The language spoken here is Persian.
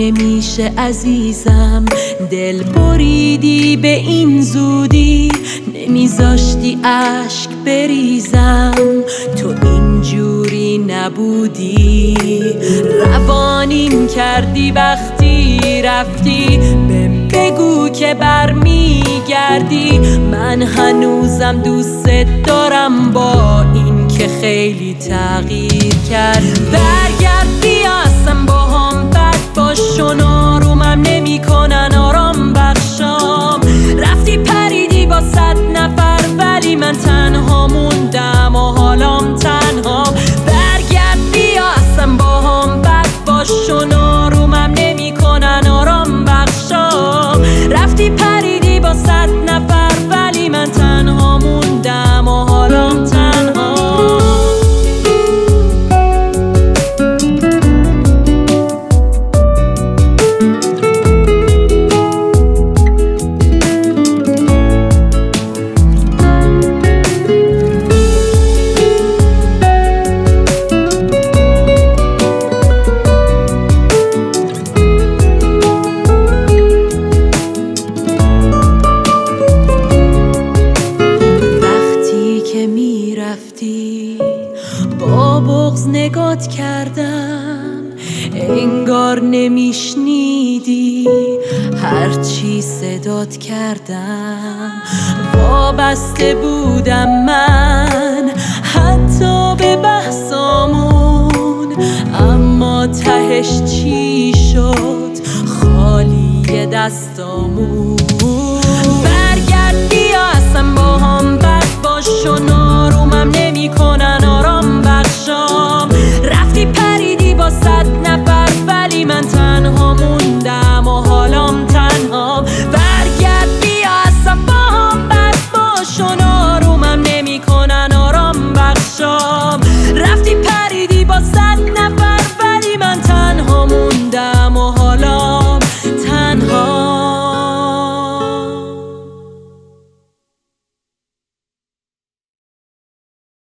نمیشه عزیزم، دل بریدی به این زودی، نمیذاشتی اشک بریزم، تو اینجوری نبودی، روانیم کردی وقتی رفتی، بگو که برمیگردی، من هنوزم دوست دارم با این که خیلی تغییر کردی. برگرد بیا اصلا با هم بد باش و آرومم نمی کنن آرام بخشام، رفتی پریدی با 100 نفر ولی من تنها موندم و حالام تنها. برگرد بیا اصلا با هم بد باش و آرومم نمی کنن آرام بخشام، رفتی پریدی با 100 نفر ولی من تنها موندم و حالام تنها. با بغض نگات کردم، انگار نمیشنیدی هرچی صدات کردم، وابسته بودم من حتی به بحثامون، اما تهش چی شد؟ خالی دستامون.